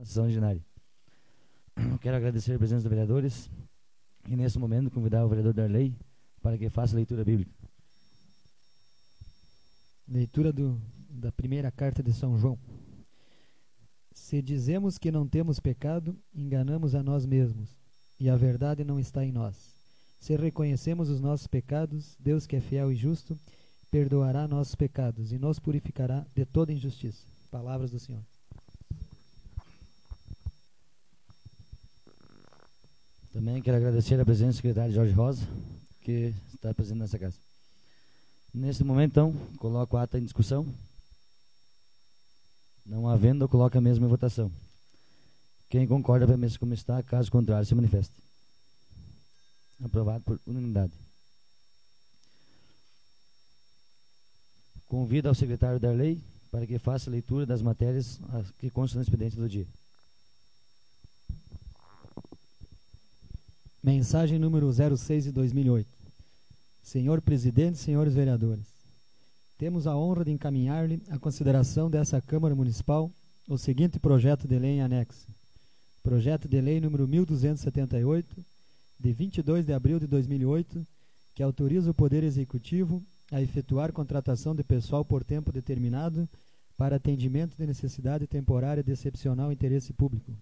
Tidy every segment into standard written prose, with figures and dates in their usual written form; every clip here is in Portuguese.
Sessão ordinária. Quero agradecer a presença dos vereadores e, nesse momento, convidar o vereador Darley para que faça a leitura bíblica. Leitura da primeira carta de São João. Se dizemos que não temos pecado, enganamos a nós mesmos, e a verdade não está em nós. Se reconhecemos os nossos pecados, Deus, que é fiel e justo, perdoará nossos pecados e nos purificará de toda injustiça. Palavras do Senhor. Também quero agradecer a presença do secretário Jorge Rosa, que está presente nessa casa. Nesse momento, então, coloco a ata em discussão. Não havendo, coloco a mesma em votação. Quem concorda permaneça como está, caso contrário, se manifeste. Aprovado por unanimidade. Convido ao secretário Darley para que faça a leitura das matérias que constam no expediente do dia. Mensagem número 06 de 2008. Senhor Presidente, senhores vereadores, temos a honra de encaminhar-lhe a consideração dessa Câmara Municipal o seguinte projeto de lei em anexo. Projeto de lei número 1278, de 22 de abril de 2008, que autoriza o Poder Executivo a efetuar contratação de pessoal por tempo determinado para atendimento de necessidade temporária de excepcional interesse público.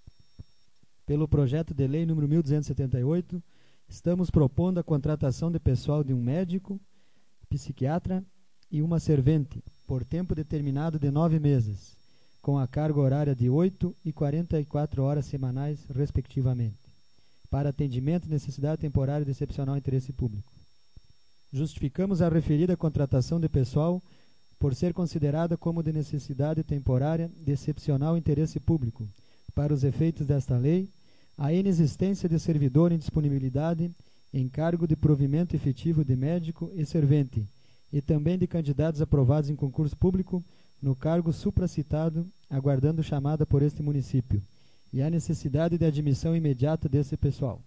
Pelo projeto de lei número 1278, estamos propondo a contratação de pessoal de um médico, psiquiatra e uma servente, por tempo determinado de 9 meses, com a carga horária de 8 e 44 horas semanais, respectivamente, para atendimento de necessidade temporária de excepcional interesse público. Justificamos a referida contratação de pessoal por ser considerada como de necessidade temporária de excepcional interesse público, para os efeitos desta lei, a inexistência de servidor em disponibilidade em cargo de provimento efetivo de médico e servente, e também de candidatos aprovados em concurso público no cargo supracitado, aguardando chamada por este município, e a necessidade de admissão imediata desse pessoal.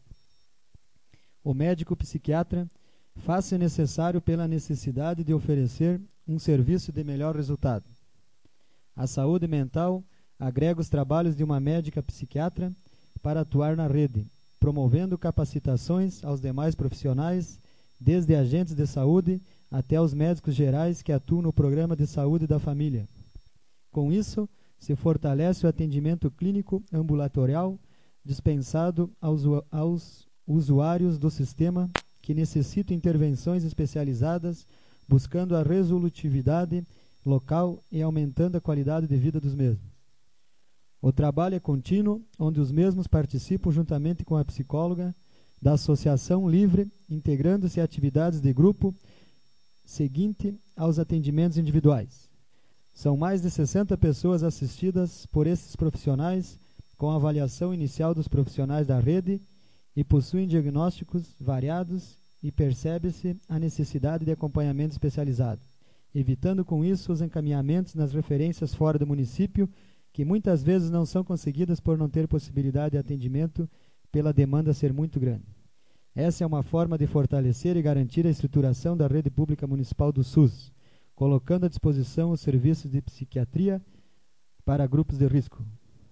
O médico psiquiatra faz-se necessário pela necessidade de oferecer um serviço de melhor resultado. A saúde mental agrega os trabalhos de uma médica psiquiatra para atuar na rede, promovendo capacitações aos demais profissionais, desde agentes de saúde até os médicos gerais que atuam no programa de saúde da família. Com isso, se fortalece o atendimento clínico ambulatorial dispensado aos usuários do sistema que necessitam intervenções especializadas, buscando a resolutividade local e aumentando a qualidade de vida dos mesmos. O trabalho é contínuo, onde os mesmos participam juntamente com a psicóloga da associação livre, integrando-se a atividades de grupo seguinte aos atendimentos individuais. São mais de 60 pessoas assistidas por esses profissionais, com a avaliação inicial dos profissionais da rede, e possuem diagnósticos variados e percebe-se a necessidade de acompanhamento especializado, evitando com isso os encaminhamentos nas referências fora do município, que muitas vezes não são conseguidas por não ter possibilidade de atendimento pela demanda ser muito grande. Essa é uma forma de fortalecer e garantir a estruturação da rede pública municipal do SUS, colocando à disposição os serviços de psiquiatria para grupos de risco.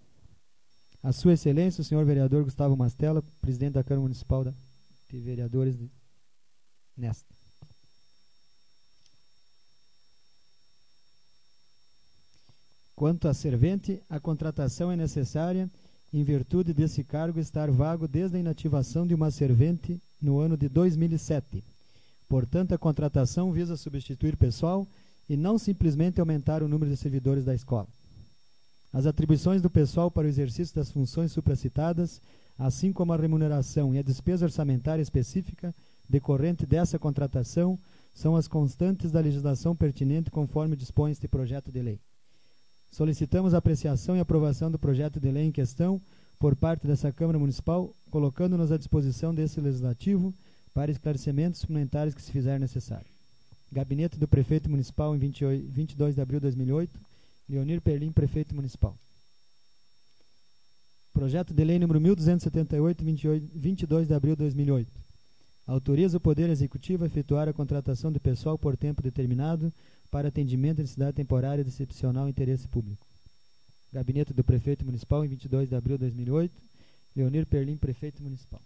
A Sua Excelência, o senhor vereador Gustavo Mastella, presidente da Câmara Municipal de Vereadores nesta. Quanto à servente, a contratação é necessária em virtude desse cargo estar vago desde a inativação de uma servente no ano de 2007. Portanto, a contratação visa substituir pessoal e não simplesmente aumentar o número de servidores da escola. As atribuições do pessoal para o exercício das funções supracitadas, assim como a remuneração e a despesa orçamentária específica decorrente dessa contratação, são as constantes da legislação pertinente conforme dispõe este projeto de lei. Solicitamos a apreciação e aprovação do projeto de lei em questão por parte dessa Câmara Municipal, colocando-nos à disposição desse Legislativo para esclarecimentos suplementares que se fizer necessário. Gabinete do Prefeito Municipal em 22 de abril de 2008, Leonir Perlim, Prefeito Municipal. Projeto de lei número 1278, 22 de abril de 2008. Autoriza o Poder Executivo a efetuar a contratação de pessoal por tempo determinado para atendimento de necessidade temporária de excepcional interesse público. Gabinete do Prefeito Municipal, em 22 de abril de 2008. Leonir Perlim, Prefeito Municipal.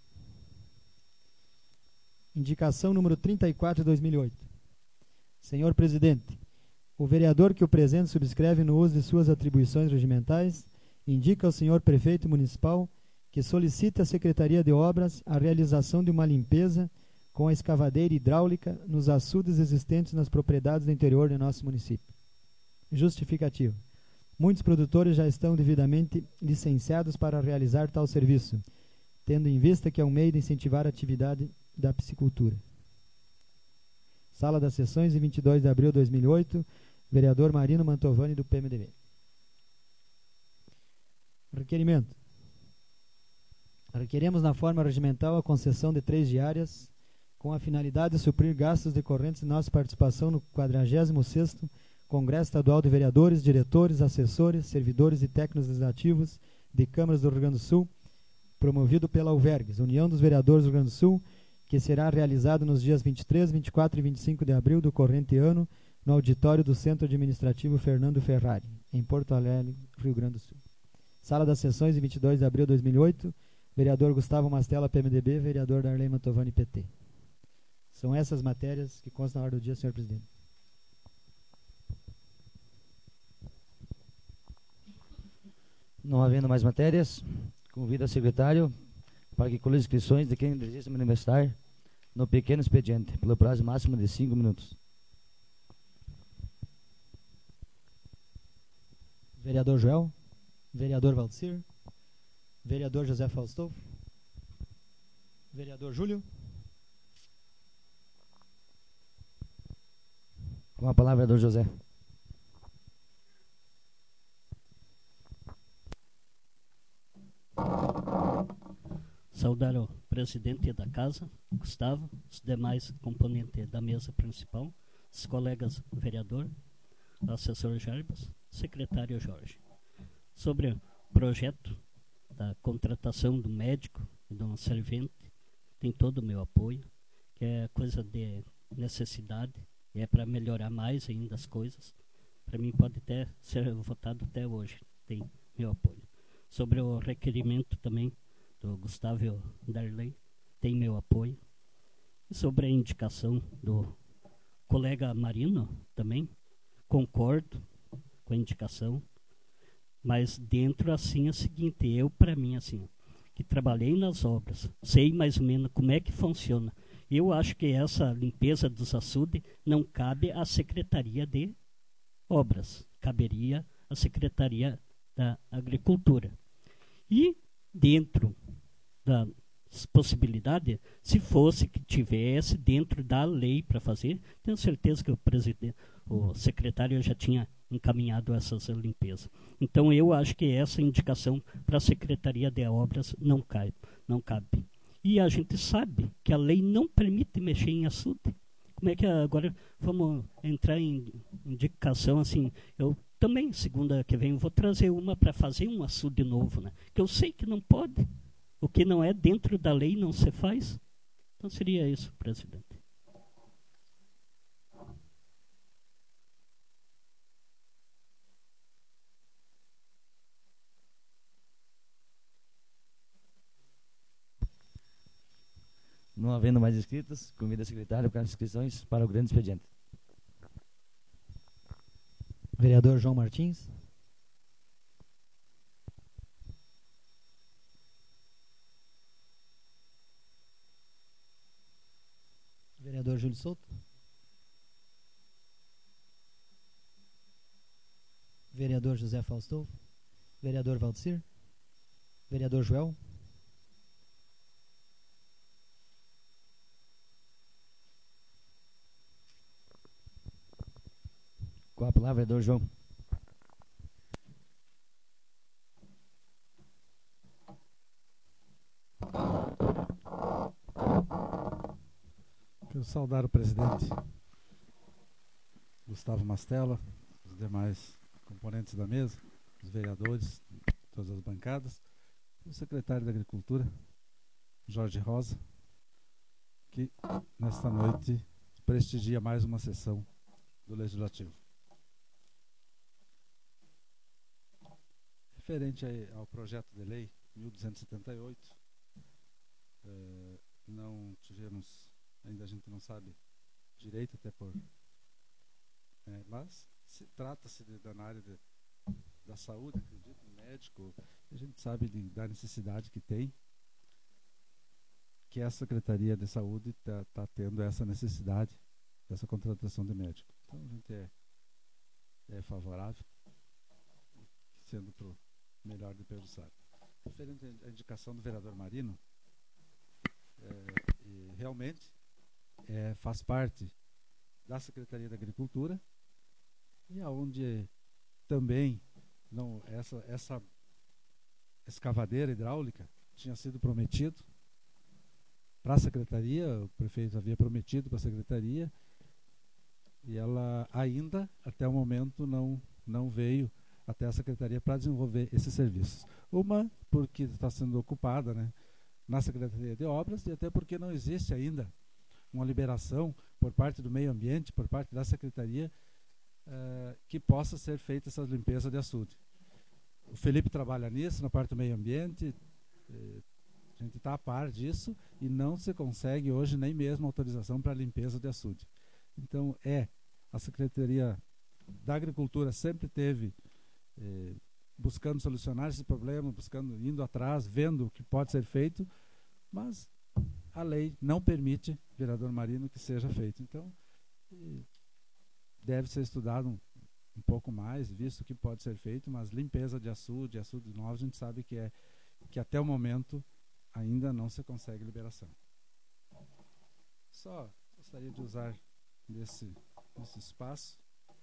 Indicação número 34 de 2008. Senhor Presidente, o vereador que o presente subscreve no uso de suas atribuições regimentais indica ao senhor Prefeito Municipal que solicite à Secretaria de Obras a realização de uma limpeza com a escavadeira hidráulica nos açudes existentes nas propriedades do interior de nosso município. Justificativa. Muitos produtores já estão devidamente licenciados para realizar tal serviço, tendo em vista que é um meio de incentivar a atividade da piscicultura. Sala das Sessões, em 22 de abril de 2008, vereador Marino Mantovani, do PMDB. Requerimento. Requeremos na forma regimental a concessão de 3 diárias com a finalidade de suprir gastos decorrentes de nossa participação no 46º Congresso Estadual de Vereadores, Diretores, Assessores, Servidores e Técnicos Legislativos de Câmaras do Rio Grande do Sul, promovido pela UVERGS, União dos Vereadores do Rio Grande do Sul, que será realizado nos dias 23, 24 e 25 de abril do corrente ano, no auditório do Centro Administrativo Fernando Ferrari, em Porto Alegre, Rio Grande do Sul. Sala das Sessões, em 22 de abril de 2008, vereador Gustavo Mastella, PMDB, vereador Darley Mantovani, PT. São essas matérias que constam na ordem do dia, senhor presidente. Não havendo mais matérias, convido o secretário para que colhe inscrições de quem deseja se manifestar no pequeno expediente, pelo prazo máximo de 5 minutos. Vereador Joel, vereador Valdecir, vereador José Faustov, vereador Júlio. Com a palavra, vereador José. Saudar o presidente da casa, Gustavo, os demais componentes da mesa principal, os colegas vereador, assessor Jarbas, secretário Jorge. Sobre o projeto da contratação do médico e de um servente, tem todo o meu apoio, que é coisa de necessidade, e é para melhorar mais ainda as coisas. Para mim pode até ser votado até hoje, tem meu apoio. Sobre o requerimento também do Gustavo Darley, tem meu apoio. E sobre a indicação do colega Marino, também concordo com a indicação, mas dentro assim é o seguinte, eu para mim assim, que trabalhei nas obras, sei mais ou menos como é que funciona. Eu acho que essa limpeza dos açudes não cabe à Secretaria de Obras, caberia à Secretaria da Agricultura. E dentro das possibilidades, se fosse que tivesse dentro da lei para fazer, tenho certeza que o secretário já tinha encaminhado essas limpezas. Então eu acho que essa indicação para a Secretaria de Obras não cabe. E a gente sabe que a lei não permite mexer em açude. Como é que agora vamos entrar em indicação assim? Eu também, segunda que vem, vou trazer uma para fazer um açude novo, né? Que eu sei que não pode. O que não é dentro da lei não se faz. Então seria isso, presidente. Não havendo mais inscritos, convido a secretária para as inscrições para o grande expediente. Vereador João Martins. Vereador Júlio Souto. Vereador José Faustov. Vereador Valdecir. Vereador Joel. Com a palavra, vereador João. Quero saudar o presidente Gustavo Mastella, os demais componentes da mesa, os vereadores, todas as bancadas, o secretário da Agricultura, Jorge Rosa, que nesta noite prestigia mais uma sessão do Legislativo. Referente ao projeto de lei 1278, não tivemos, ainda a gente não sabe direito, até por... mas trata-se na área da saúde, acredito, médico, a gente sabe da necessidade que tem, que a Secretaria de Saúde está tendo essa necessidade dessa contratação de médico. Então a gente é favorável, sendo para o melhor de Pejuçara. Referente à indicação do vereador Marino, realmente faz parte da Secretaria da Agricultura, e aonde também essa escavadeira hidráulica tinha sido prometido para a Secretaria, o prefeito havia prometido para a Secretaria, e ela ainda, até o momento, não veio até a Secretaria para desenvolver esses serviços. Uma, porque está sendo ocupada, né, na Secretaria de Obras, e até porque não existe ainda uma liberação por parte do meio ambiente, por parte da Secretaria, que possa ser feita essa limpeza de açude. O Felipe trabalha nisso, na parte do meio ambiente, a gente está a par disso, e não se consegue hoje nem mesmo autorização para limpeza de açude. Então, a Secretaria da Agricultura sempre teve buscando solucionar esse problema, indo atrás, vendo o que pode ser feito, mas a lei não permite, vereador Marino, que seja feito. Então, deve ser estudado um pouco mais, visto o que pode ser feito, mas limpeza de açude novos, a gente sabe que até o momento ainda não se consegue liberação. Só gostaria de usar desse espaço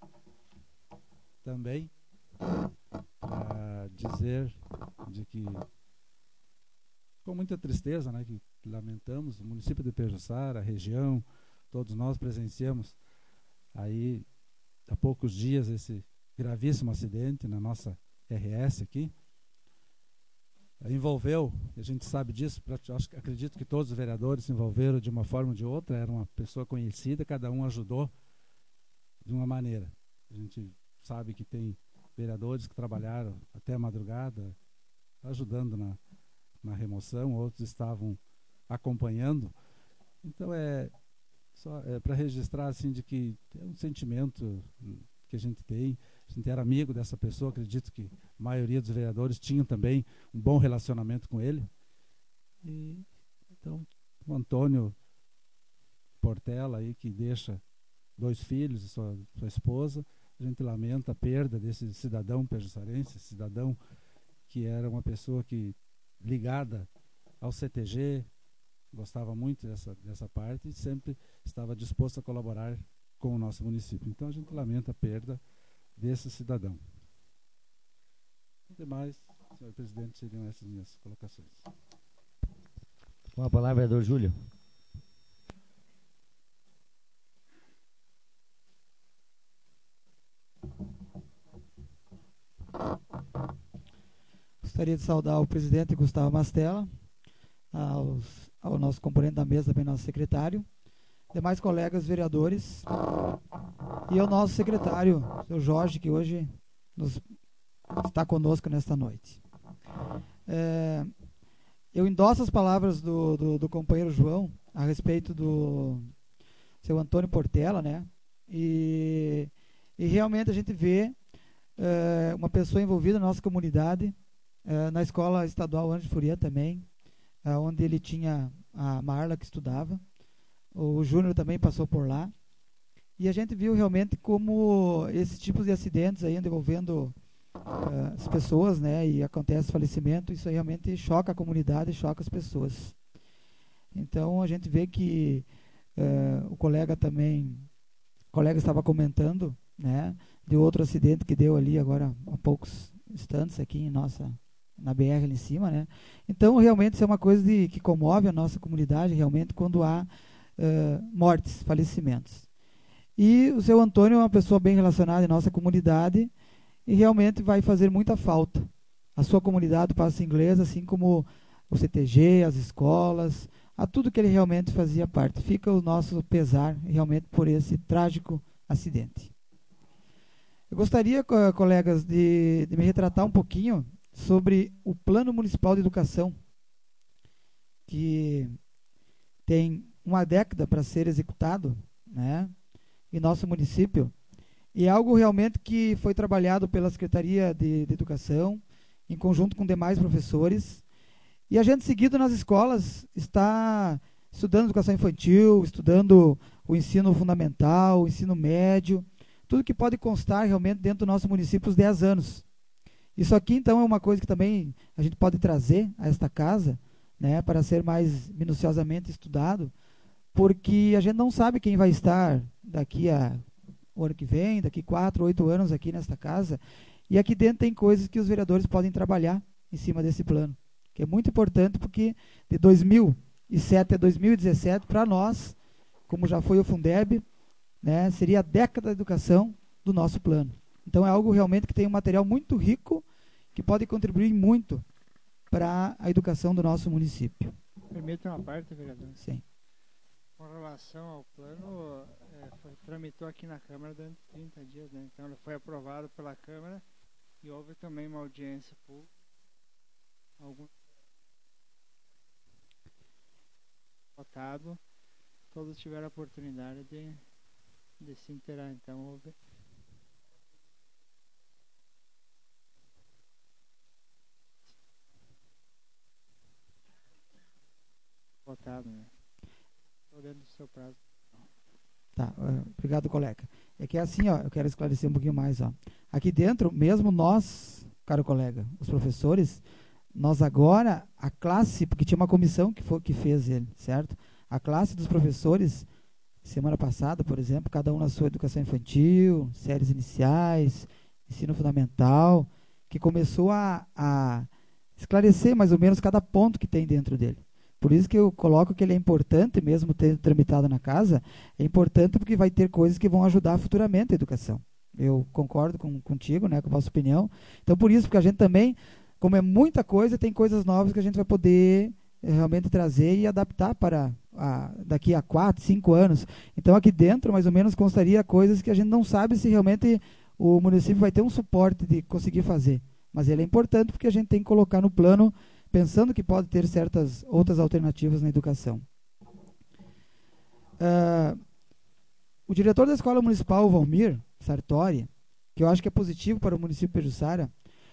também para dizer de que, com muita tristeza, né, que lamentamos, o município de Pejuçara, a região, todos nós presenciamos aí há poucos dias esse gravíssimo acidente na nossa RS aqui. Envolveu, a gente sabe disso, acredito que todos os vereadores se envolveram de uma forma ou de outra, era uma pessoa conhecida, cada um ajudou de uma maneira. A gente sabe que tem vereadores que trabalharam até a madrugada ajudando na remoção, outros estavam acompanhando. Então só para registrar assim, de que é um sentimento que a gente tem. A gente era amigo dessa pessoa, acredito que a maioria dos vereadores tinham também um bom relacionamento com ele. E então o Antônio Portela aí, que deixa 2 filhos e sua esposa, a gente lamenta a perda desse cidadão pejuçarense, cidadão que era uma pessoa que ligada ao CTG, gostava muito dessa parte e sempre estava disposto a colaborar com o nosso município. Então a gente lamenta a perda desse cidadão. Demais, senhor presidente, seriam essas minhas colocações. Com a palavra, vereador Júlio. Gostaria de saudar o presidente Gustavo Mastella, ao nosso componente da mesa, também nosso secretário, demais colegas vereadores e ao nosso secretário, o seu Jorge, que hoje está conosco nesta noite. Eu endosso as palavras do companheiro João a respeito do seu Antônio Portela, né? E realmente a gente vê uma pessoa envolvida na nossa comunidade, na Escola Estadual Ângelo Furian também, onde ele tinha a Marla que estudava, o Júnior também passou por lá, e a gente viu realmente como esses tipos de acidentes aí envolvendo as pessoas, né, e acontece falecimento, isso aí realmente choca a comunidade, choca as pessoas. Então a gente vê que o colega estava comentando, né, de outro acidente que deu ali agora há poucos instantes aqui na BR ali em cima, né? Então realmente isso é uma coisa que comove a nossa comunidade realmente quando há mortes, falecimentos. E o seu Antônio é uma pessoa bem relacionada em nossa comunidade e realmente vai fazer muita falta. A sua comunidade, o Paço Inglês, assim como o CTG, as escolas, a tudo que ele realmente fazia parte. Fica o nosso pesar realmente por esse trágico acidente. Eu gostaria, colegas, de me retratar um pouquinho sobre o Plano Municipal de Educação, que tem uma década para ser executado, né, em nosso município, e é algo realmente que foi trabalhado pela Secretaria de Educação, em conjunto com demais professores, e a gente seguido nas escolas está estudando educação infantil, estudando o ensino fundamental, o ensino médio, tudo que pode constar realmente dentro do nosso município os 10 anos. Isso aqui, então, é uma coisa que também a gente pode trazer a esta casa, né, para ser mais minuciosamente estudado, porque a gente não sabe quem vai estar daqui a o ano que vem, daqui 4, 8 anos aqui nesta casa, e aqui dentro tem coisas que os vereadores podem trabalhar em cima desse plano, que é muito importante, porque de 2007 a 2017, para nós, como já foi o Fundeb, né, seria a década da educação do nosso plano. Então é algo realmente que tem um material muito rico, que pode contribuir muito para a educação do nosso município. Permite uma parte, vereador? Sim. Com relação ao plano, tramitou aqui na Câmara durante 30 dias, né? Então ele foi aprovado pela Câmara e houve também uma audiência pública. Votado, todos tiveram a oportunidade de se inteirar. Então houve votado, né? Estou dentro do seu prazo. Tá, obrigado, colega. É que é assim, ó, eu quero esclarecer um pouquinho mais, ó. Aqui dentro, mesmo nós, caro colega, os professores, nós agora, a classe, porque tinha uma comissão que fez ele, certo? A classe dos professores, semana passada, por exemplo, cada um na sua educação infantil, séries iniciais, ensino fundamental, que começou a esclarecer mais ou menos cada ponto que tem dentro dele. Por isso que eu coloco que ele é importante, mesmo tendo tramitado na casa, é importante porque vai ter coisas que vão ajudar futuramente a educação. Eu concordo contigo, né, com a vossa opinião. Então, por isso, porque a gente também, como é muita coisa, tem coisas novas que a gente vai poder realmente trazer e adaptar para daqui a 4, 5 anos. Então, aqui dentro, mais ou menos, constaria coisas que a gente não sabe se realmente o município vai ter um suporte de conseguir fazer. Mas ele é importante porque a gente tem que colocar no plano, pensando que pode ter certas outras alternativas na educação. O diretor da Escola Municipal, o Valmir Sartori, que eu acho que é positivo para o município de Pejuçara,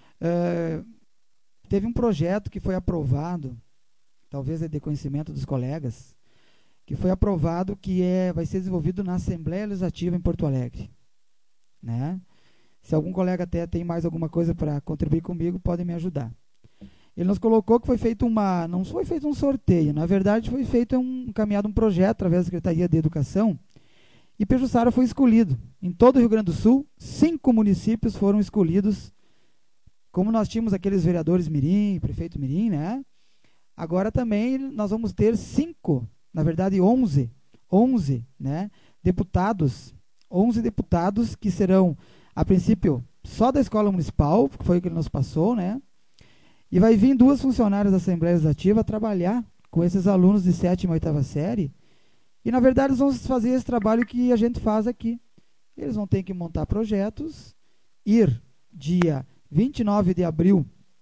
teve um projeto que foi aprovado, talvez é de conhecimento dos colegas, que foi aprovado que vai ser desenvolvido na Assembleia Legislativa em Porto Alegre, né? Se algum colega até tem mais alguma coisa para contribuir comigo, podem me ajudar. Ele nos colocou que foi feito não foi feito um sorteio, na verdade foi feito encaminhado um projeto através da Secretaria de Educação, e Pejuçara foi escolhido. Em todo o Rio Grande do Sul, 5 municípios foram escolhidos. Como nós tínhamos aqueles vereadores mirim, prefeito mirim, né? Agora também nós vamos ter 5, na verdade 11, né, deputados, 11 deputados que serão, a princípio, só da Escola Municipal, que foi o que ele nos passou, né? E vai vir 2 funcionárias da Assembleia Legislativa trabalhar com esses alunos de 7ª e 8ª série. E, na verdade, eles vão fazer esse trabalho que a gente faz aqui. Eles vão ter que montar projetos, ir dia 29 de abril,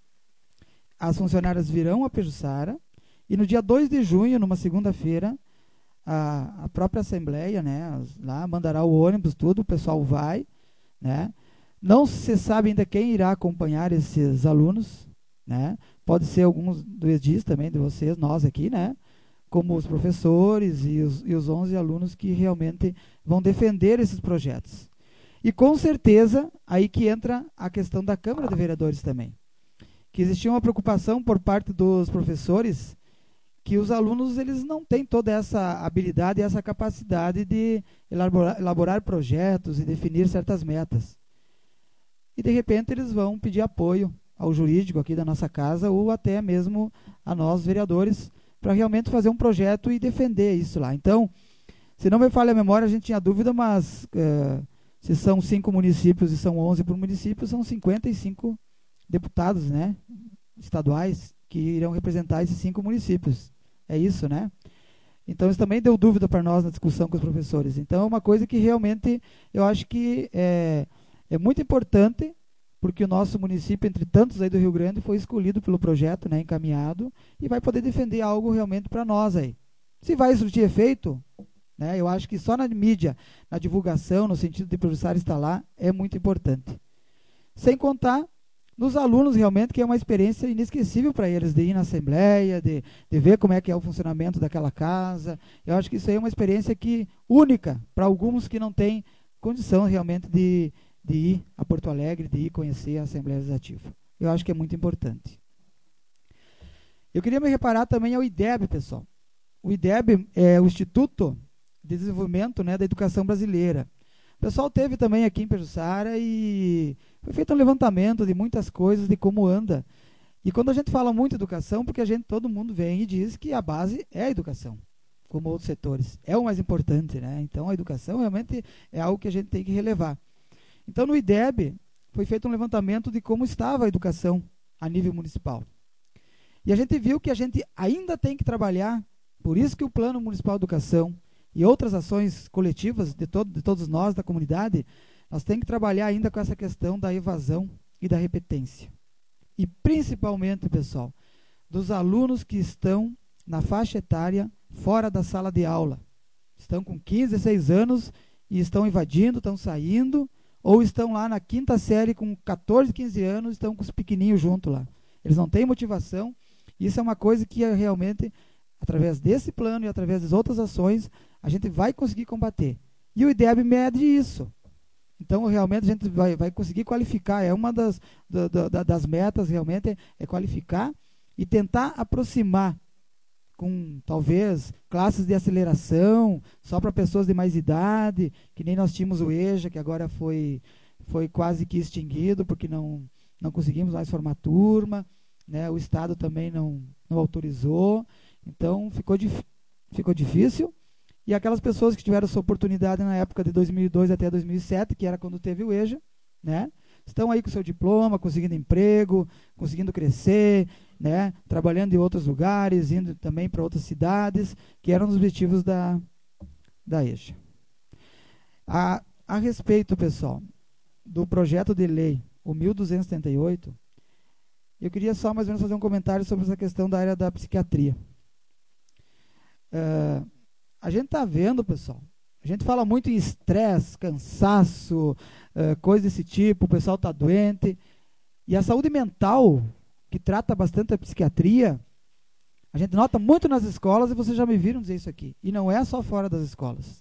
as funcionárias virão a Pejuçara, e no dia 2 de junho, numa segunda-feira, a própria Assembleia, né, lá mandará o ônibus, tudo, o pessoal vai, né? Não se sabe ainda quem irá acompanhar esses alunos, né? Pode ser alguns do EDIS também, de vocês, nós aqui, né? Como os professores e os 11 alunos que realmente vão defender esses projetos. E com certeza, aí que entra a questão da Câmara de Vereadores também. Que existia uma preocupação por parte dos professores que os alunos eles não têm toda essa habilidade e essa capacidade de elaborar projetos e definir certas metas. E de repente eles vão pedir apoio ao jurídico aqui da nossa casa ou até mesmo a nós, vereadores, para realmente fazer um projeto e defender isso lá. Então, se não me falha a memória, a gente tinha dúvida, mas se são 5 municípios e são 11 por município, são 55 deputados, né, estaduais que irão representar esses 5 municípios. É isso, né? Então, isso também deu dúvida para nós na discussão com os professores. Então, é uma coisa que realmente eu acho que é muito importante porque o nosso município, entre tantos aí do Rio Grande, foi escolhido pelo projeto, né, encaminhado, e vai poder defender algo realmente para nós aí. Se vai surtir efeito, né, eu acho que só na mídia, na divulgação, no sentido de professor estar lá, é muito importante. Sem contar nos alunos realmente, que é uma experiência inesquecível para eles, de ir na assembleia, de ver como é que é o funcionamento daquela casa. Eu acho que isso aí é uma experiência única para alguns que não têm condição realmente de ir a Porto Alegre, de ir conhecer a Assembleia Legislativa. Eu acho que é muito importante. Eu queria me reparar também ao IDEB, pessoal. O IDEB é o Instituto de Desenvolvimento, né, da Educação Brasileira. O pessoal teve também aqui em Pejuçara e foi feito um levantamento de muitas coisas, de como anda. E quando a gente fala muito de educação, porque todo mundo vem e diz que a base é a educação, como outros setores. É o mais importante, né? Então a educação realmente é algo que a gente tem que relevar. Então no IDEB foi feito um levantamento de como estava a educação a nível municipal. E a gente viu que a gente ainda tem que trabalhar, por isso que o Plano Municipal de Educação e outras ações coletivas de todos nós, da comunidade, nós temos que trabalhar ainda com essa questão da evasão e da repetência. E principalmente, pessoal, dos alunos que estão na faixa etária fora da sala de aula. Estão com 15, 16 anos e estão invadindo, estão saindo, ou estão lá na quinta série com 14, 15 anos, estão com os pequenininhos junto lá. Eles não têm motivação. Isso é uma coisa que realmente, através desse plano e através das outras ações, a gente vai conseguir combater. E o IDEB mede isso. Então, realmente, a gente vai conseguir qualificar. É uma das metas, realmente, é qualificar e tentar aproximar com, talvez, classes de aceleração, só para pessoas de mais idade, que nem nós tínhamos o EJA, que agora foi quase que extinguido, porque não conseguimos mais formar turma, né? O Estado também não autorizou. Então, ficou difícil. E aquelas pessoas que tiveram essa oportunidade na época de 2002 até 2007, que era quando teve o EJA, né, estão aí com seu diploma, conseguindo emprego, conseguindo crescer, né, trabalhando em outros lugares, indo também para outras cidades, que eram os objetivos da EJA. A respeito, pessoal, do projeto de lei, o 1278, eu queria só mais ou menos fazer um comentário sobre essa questão da área da psiquiatria. A gente está vendo, pessoal, a gente fala muito em estresse, cansaço, coisa desse tipo, o pessoal está doente. E a saúde mental, que trata bastante a psiquiatria, a gente nota muito nas escolas, e vocês já me viram dizer isso aqui. E não é só fora das escolas.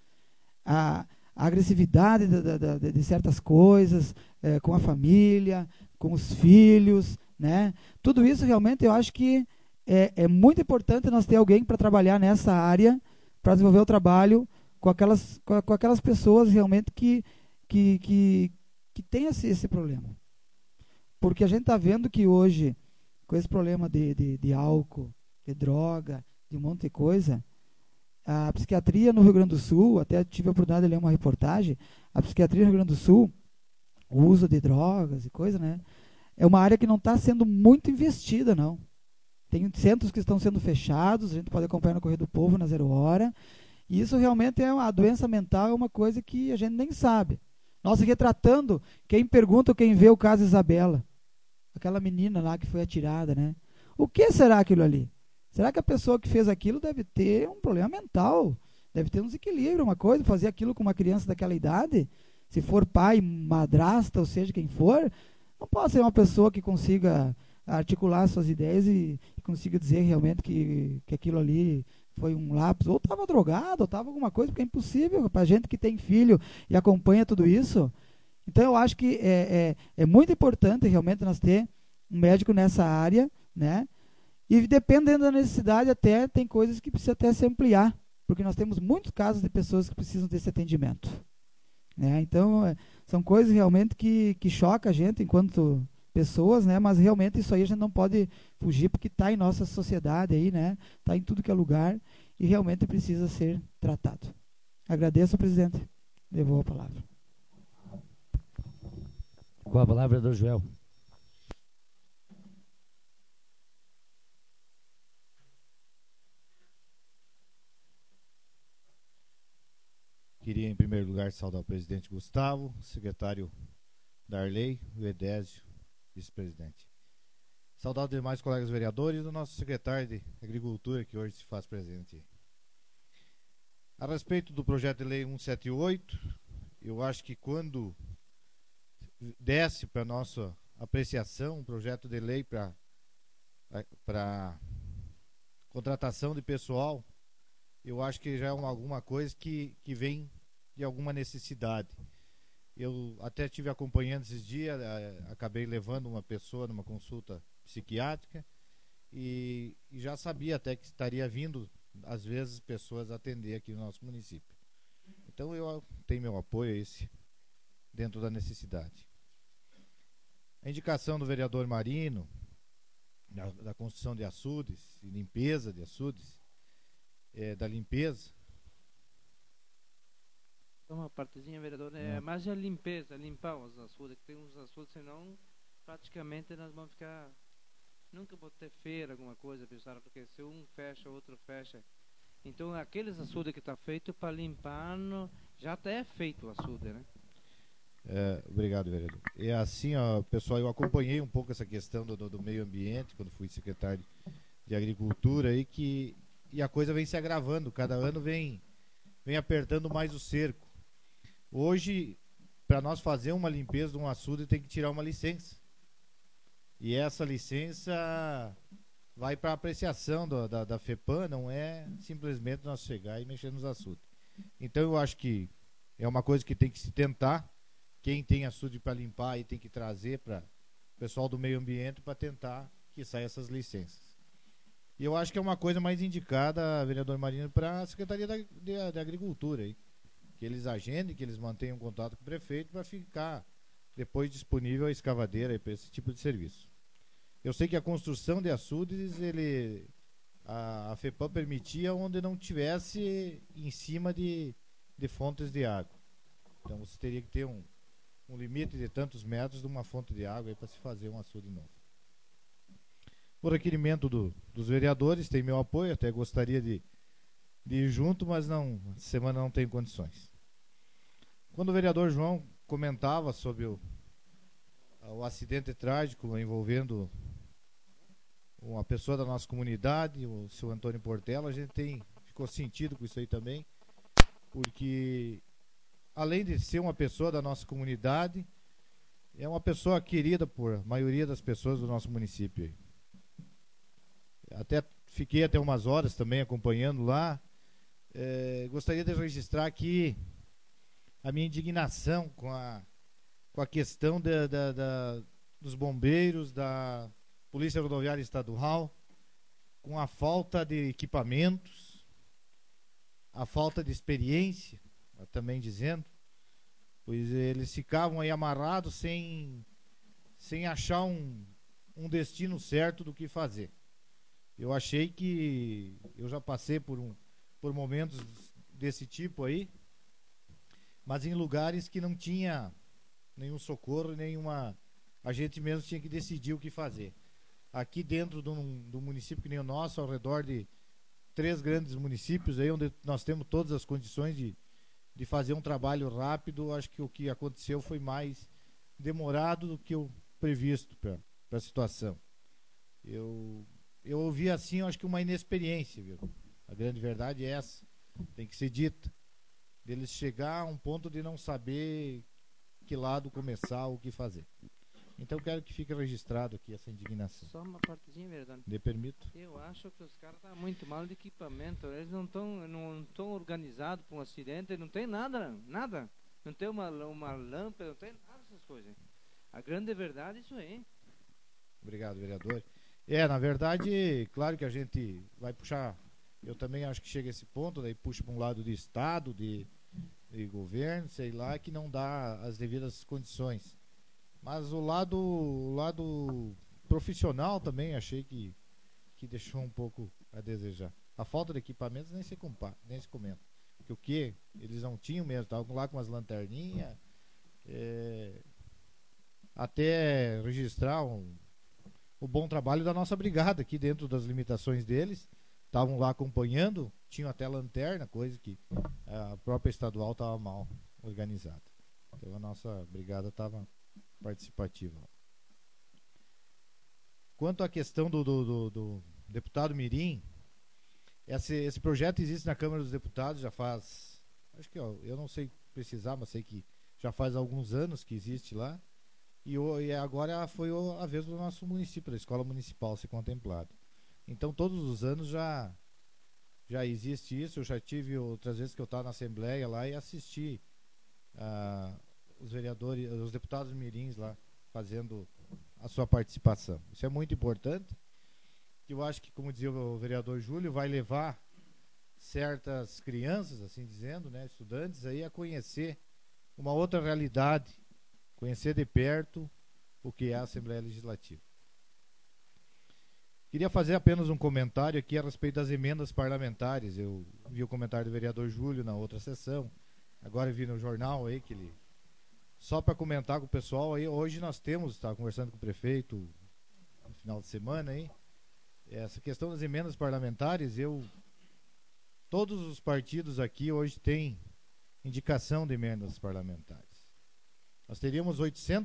A agressividade de certas coisas, com a família, com os filhos, né? Tudo isso realmente eu acho que é muito importante nós ter alguém para trabalhar nessa área, para desenvolver o trabalho com aquelas pessoas realmente que têm esse problema. Porque a gente está vendo que hoje, com esse problema de álcool, de droga, de um monte de coisa, a psiquiatria no Rio Grande do Sul, até tive a oportunidade de ler uma reportagem, a psiquiatria no Rio Grande do Sul, o uso de drogas e coisa, né, é uma área que não está sendo muito investida, não. Tem centros que estão sendo fechados, a gente pode acompanhar no Correio do Povo, na 0 Hora, e isso realmente a doença mental é uma coisa que a gente nem sabe. Nós retratando, quem pergunta, quem vê o caso Isabela, aquela menina lá que foi atirada, né? O que será aquilo ali? Será que a pessoa que fez aquilo deve ter um problema mental? Deve ter um desequilíbrio, uma coisa, fazer aquilo com uma criança daquela idade? Se for pai, madrasta, ou seja, quem for, não pode ser uma pessoa que consiga articular suas ideias e consiga dizer realmente que aquilo ali foi um lápis, ou estava drogado, ou estava alguma coisa, porque é impossível para a gente que tem filho e acompanha tudo isso. Então eu acho que é muito importante realmente nós ter um médico nessa área, né? E dependendo da necessidade, até tem coisas que precisa até se ampliar, porque nós temos muitos casos de pessoas que precisam desse atendimento, né? Então são coisas realmente que chocam a gente enquanto pessoas, né? Mas realmente isso aí a gente não pode fugir, porque está em nossa sociedade aí, né? Está em tudo que é lugar e realmente precisa ser tratado. Agradeço, presidente. Devolvo a palavra. Com a palavra, do Joel. Queria, em primeiro lugar, saudar o presidente Gustavo, secretário Darley, o Edésio, vice-presidente. Saudar os demais colegas vereadores e do nosso secretário de Agricultura, que hoje se faz presente. A respeito do projeto de lei 178, eu acho que quando desce para nossa apreciação um projeto de lei para contratação de pessoal, eu acho que já é alguma coisa que vem de alguma necessidade. Eu até estive acompanhando esses dias, acabei levando uma pessoa numa consulta psiquiátrica e já sabia até que estaria vindo, às vezes, pessoas atender aqui no nosso município. Então eu tenho meu apoio a esse, dentro da necessidade. A indicação do vereador Marino, da construção de açudes e limpeza de açudes, da limpeza. Uma partezinha, vereador, mais a limpeza, limpar os açudes, que tem uns açudes, senão praticamente nós vamos ficar, nunca vou ter feira, alguma coisa, pessoal, porque se um fecha, outro fecha. Então aqueles açudes que está feito para limpar, já até é feito o açude, né? Obrigado, vereador. É assim, ó, pessoal, eu acompanhei um pouco essa questão do meio ambiente, quando fui secretário de Agricultura, e a coisa vem se agravando, cada ano vem apertando mais o cerco. Hoje, para nós fazer uma limpeza de um açude, tem que tirar uma licença. E essa licença vai para apreciação da FEPAM, não é simplesmente nós chegar e mexer nos açudes. Então eu acho que é uma coisa que tem que se tentar. Quem tem açude para limpar aí tem que trazer para o pessoal do meio ambiente para tentar que saia essas licenças. E eu acho que é uma coisa mais indicada, vereador Marino, para a Secretaria de Agricultura aí. Que eles agendem, que eles mantenham contato com o prefeito para ficar depois disponível a escavadeira para esse tipo de serviço. Eu sei que a construção de açudes, a FEPAM permitia onde não tivesse em cima de fontes de água. Então você teria que ter um limite de tantos metros de uma fonte de água para se fazer um açude novo. Por requerimento dos vereadores, tem meu apoio, até gostaria de ir junto, mas semana não tem condições. Quando o vereador João comentava sobre o acidente trágico envolvendo uma pessoa da nossa comunidade, o seu Antônio Portela, a gente ficou sentido com isso aí também, porque além de ser uma pessoa da nossa comunidade, é uma pessoa querida por a maioria das pessoas do nosso município. Fiquei até umas horas também acompanhando lá. Gostaria de registrar aqui a minha indignação com a questão dos bombeiros, da Polícia Rodoviária Estadual, com a falta de equipamentos, a falta de experiência, também dizendo, pois eles ficavam aí amarrados sem achar um destino certo do que fazer. Eu achei que eu já passei por momentos desse tipo aí, mas em lugares que não tinha nenhum socorro, a gente mesmo tinha que decidir o que fazer. Aqui dentro do município que nem o nosso, ao redor de 3 grandes municípios aí, onde nós temos todas as condições de fazer um trabalho rápido, acho que o que aconteceu foi mais demorado do que o previsto para a situação. Eu ouvi assim, eu acho que uma inexperiência, viu? A grande verdade é essa, tem que ser dita. Deles chegar a um ponto de não saber que lado começar, o que fazer. Então quero que fique registrado aqui essa indignação. Só uma partezinha, vereador. Me permito? Eu acho que os caras estão muito mal de equipamento. Eles não estão organizados para um acidente, não tem nada. Não tem uma lâmpada, não tem nada dessas coisas. A grande verdade é isso aí. Obrigado, vereador. Na verdade, claro que a gente vai puxar. Eu também acho que chega a esse ponto, daí puxa para um lado de Estado, de governo, sei lá, que não dá as devidas condições. Mas o lado profissional também achei que deixou um pouco a desejar. A falta de equipamentos nem se comenta. Porque o que eles não tinham mesmo, estavam lá com umas lanterninhas, até registrar o bom trabalho da nossa brigada aqui dentro das limitações deles. Estavam lá acompanhando, tinham até lanterna, coisa que a própria estadual estava mal organizada. Então a nossa brigada estava participativa. Quanto à questão do deputado Mirim, esse projeto existe na Câmara dos Deputados já faz, acho que eu não sei precisar, mas sei que já faz alguns anos que existe lá, e agora foi a vez do nosso município, da Escola Municipal, ser contemplado. Então todos os anos já existe isso. Eu já tive outras vezes que eu estava na Assembleia lá e assisti os vereadores, os deputados mirins lá fazendo a sua participação. Isso é muito importante, que eu acho que, como dizia o vereador Júlio, vai levar certas crianças, assim dizendo, né, estudantes aí a conhecer uma outra realidade, conhecer de perto o que é a Assembleia Legislativa. Queria fazer apenas um comentário aqui a respeito das emendas parlamentares. Eu vi o comentário do vereador Júlio na outra sessão, agora vi no jornal aí que ele... Só para comentar com o pessoal aí, hoje nós temos, estava conversando com o prefeito no final de semana aí, essa questão das emendas parlamentares, todos os partidos aqui hoje têm indicação de emendas parlamentares. Nós teríamos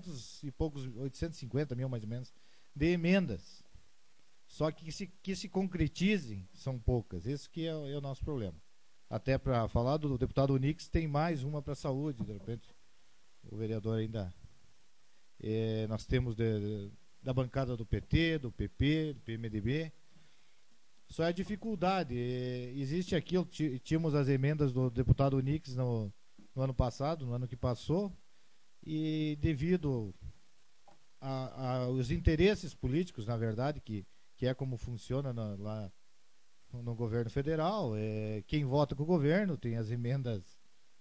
850 mil mais ou menos, de emendas. Só que se concretizem, são poucas. Esse que é o nosso problema. Até para falar do deputado Onix, tem mais uma para a saúde, de repente. O vereador ainda... nós temos da bancada do PT, do PP, do PMDB. Só é a dificuldade. Existe aqui, tínhamos as emendas do deputado Onix no ano passado, no ano que passou, e devido aos interesses políticos, na verdade, que é como funciona lá no governo federal, quem vota com o governo tem as emendas,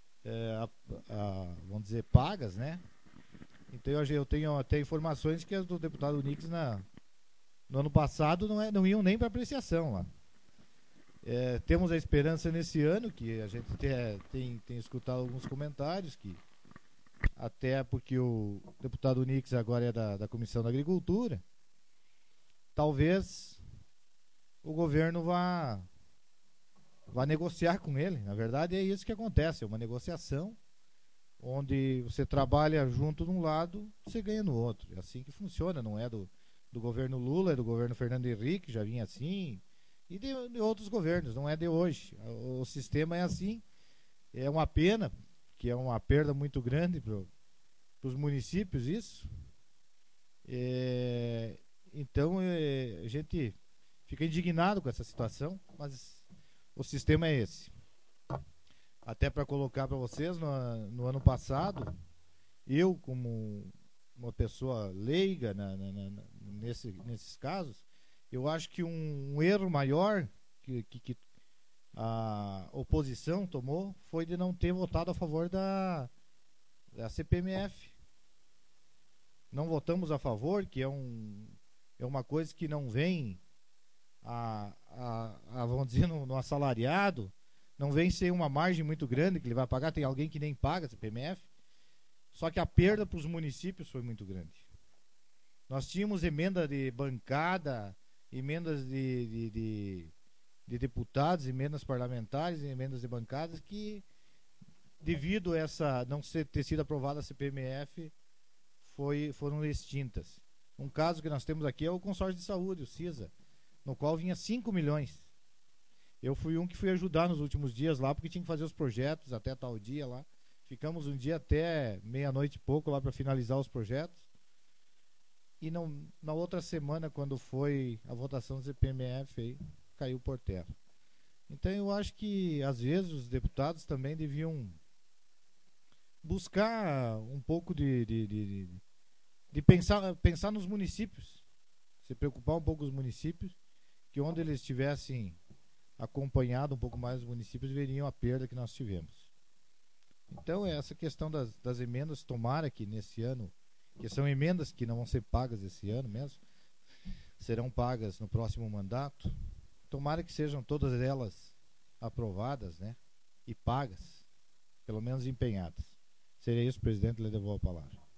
vamos dizer, pagas, né? Então eu tenho até informações que as do deputado Onix no ano passado não iam nem para apreciação lá. Temos a esperança nesse ano, que a gente tem escutado alguns comentários, que até porque o deputado Onix agora é da Comissão da Agricultura, talvez o governo vá negociar com ele. Na verdade é isso que acontece, é uma negociação onde você trabalha junto de um lado, você ganha no outro. É assim que funciona, não é do governo Lula, é do governo Fernando Henrique, já vinha assim, e de outros governos, não é de hoje. O sistema é assim. É uma pena, que é uma perda muito grande para os municípios isso. Então a gente fica indignado com essa situação, mas o sistema é esse. Até para colocar para vocês, no ano passado, eu, como uma pessoa leiga nesses casos, eu acho que um erro maior que a oposição tomou foi de não ter votado a favor da CPMF. Não votamos a favor, que é uma coisa que não vem vamos dizer, no assalariado, não vem ser uma margem muito grande que ele vai pagar. Tem alguém que nem paga a CPMF, só que a perda para os municípios foi muito grande. Nós tínhamos emenda de bancada, emendas de deputados, emendas parlamentares, emendas de bancadas, que devido a essa não ter sido aprovada a CPMF, foram extintas. Um caso que nós temos aqui é o consórcio de saúde, o CISA, no qual vinha 5 milhões. Eu fui um que fui ajudar nos últimos dias lá, porque tinha que fazer os projetos até tal dia lá. Ficamos um dia até meia-noite e pouco lá para finalizar os projetos. E na outra semana, quando foi a votação do CPMF, aí, caiu por terra. Então eu acho que às vezes os deputados também deviam buscar um pouco de pensar nos municípios, se preocupar um pouco com os municípios, que onde eles tivessem acompanhado um pouco mais os municípios, veriam a perda que nós tivemos. Então essa questão das emendas, tomara que nesse ano, que são emendas que não vão ser pagas esse ano mesmo, serão pagas no próximo mandato, tomara que sejam todas elas aprovadas, né, e pagas, pelo menos empenhadas. Seria isso, presidente, lhe devolvo a palavra.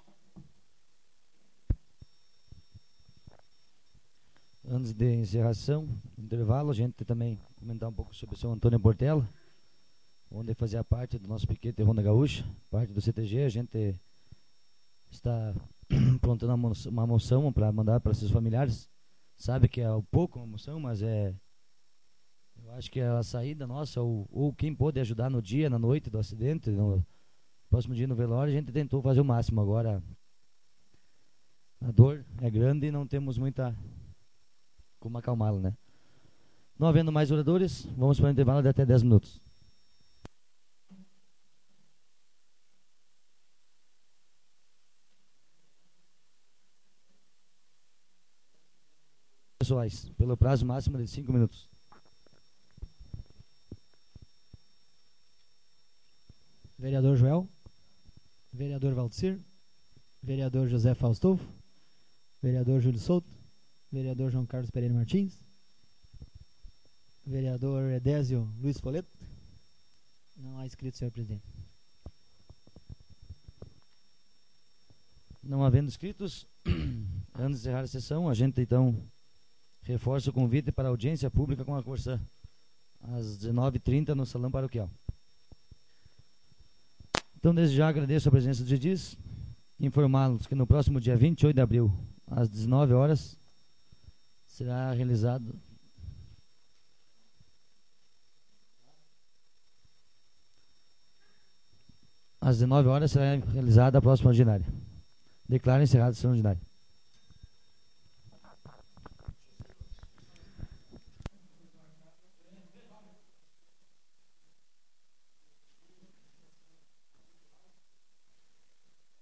Antes de encerração, intervalo, a gente também comentar um pouco sobre o São Antônio Portela, onde fazia parte do nosso piquete Ronda Gaúcha, parte do CTG. A gente está aprontando uma moção para mandar para seus familiares. Sabe que é pouco uma moção, mas eu acho que é a saída nossa, ou quem pôde ajudar no dia, na noite do acidente, no próximo dia no velório, a gente tentou fazer o máximo. Agora, a dor é grande e não temos muita como acalmá-la, né? Não havendo mais oradores, vamos para o intervalo de até 10 minutos. Pessoais, pelo prazo máximo de 5 minutos. Vereador Joel, vereador Valdecir, vereador José Faustolfo, vereador Júlio Souto, vereador João Carlos Pereira Martins, vereador Edésio Luiz Foleto. Não há inscrito, senhor presidente. Não havendo inscritos, antes de encerrar a sessão, a gente então reforça o convite para a audiência pública com a Corsã, às 19h30 no Salão Paroquial. Então, desde já agradeço a presença dos edis, informá-los que no próximo dia 28 de abril, às 19 horas, será realizado às 19 horas será realizada a próxima ordinária. Declaro encerrada a sessão ordinária.